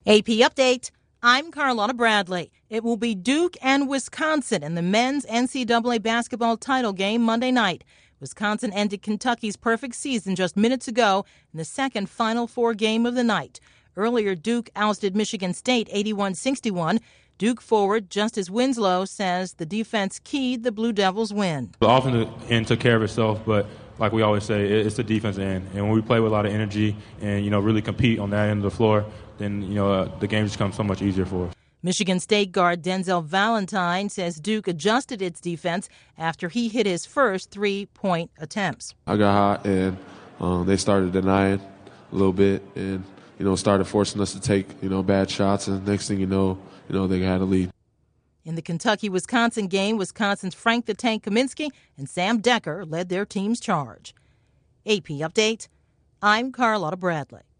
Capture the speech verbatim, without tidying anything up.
A P Update. I'm Carlotta Bradley. It will be Duke and Wisconsin in the men's N C double A basketball title game Monday night. Wisconsin ended Kentucky's perfect season just minutes ago in the second Final Four game of the night. Earlier, Duke ousted Michigan State eighty-one sixty-one. Duke forward Justice Winslow says the defense keyed the Blue Devils' win. The offensive end took care of itself, but like we always say, it's the defensive end. And when we play with a lot of energy and, you know, really compete on that end of the floor, then, you know, uh, the game just becomes so much easier for us. Michigan State guard Denzel Valentine says Duke adjusted its defense after he hit his first three-point attempts. I got hot, and um, they started denying a little bit and, you know, started forcing us to take, you know, bad shots. And next thing you know, you know, they had a lead. In the Kentucky-Wisconsin game, Wisconsin's Frank the Tank Kaminsky and Sam Decker led their team's charge. A P Update. I'm Carlotta Bradley.